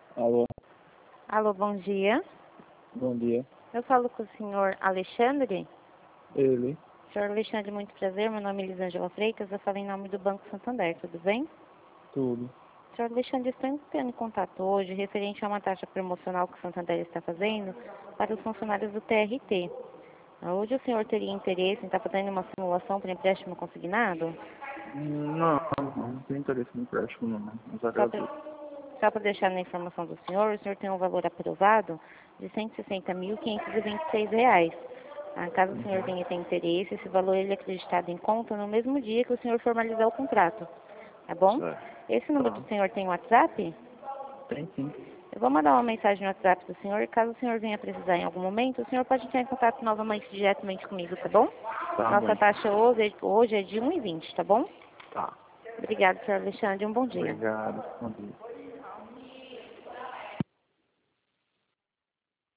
Alô, Alô, bom dia. bom dia. Eu falo com o senhor Alexandre. Ele, Senhor Alexandre, muito prazer. Meu nome é Elisângela Freitas. Eu falo em nome do Banco Santander, tudo bem? tudo. Senhor Alexandre, estou entrando em contato hoje referente a uma taxa promocional que o Santander está fazendo para os funcionários do TRT. Hoje o senhor teria interesse em estar fazendo uma simulação para empréstimo consignado? Não tenho interesse no empréstimo, não. Mas agradeço. Só para deixar na informação do senhor, o senhor tem um valor aprovado de R$ 160.526. Caso o senhor tenha interesse, esse valor ele é acreditado em conta no mesmo dia que o senhor formalizar o contrato. Tá bom? Certo. Esse número Tá. do senhor tem WhatsApp? Tem sim. Eu vou mandar uma mensagem no WhatsApp do senhor. Caso o senhor venha precisar em algum momento, o senhor pode entrar em contato novamente diretamente comigo, tá bom? Tá Nossa bom. taxa hoje é de 1,20, tá bom? Tá. Obrigada, senhor Alexandre. Um bom dia. Obrigado. Bom dia.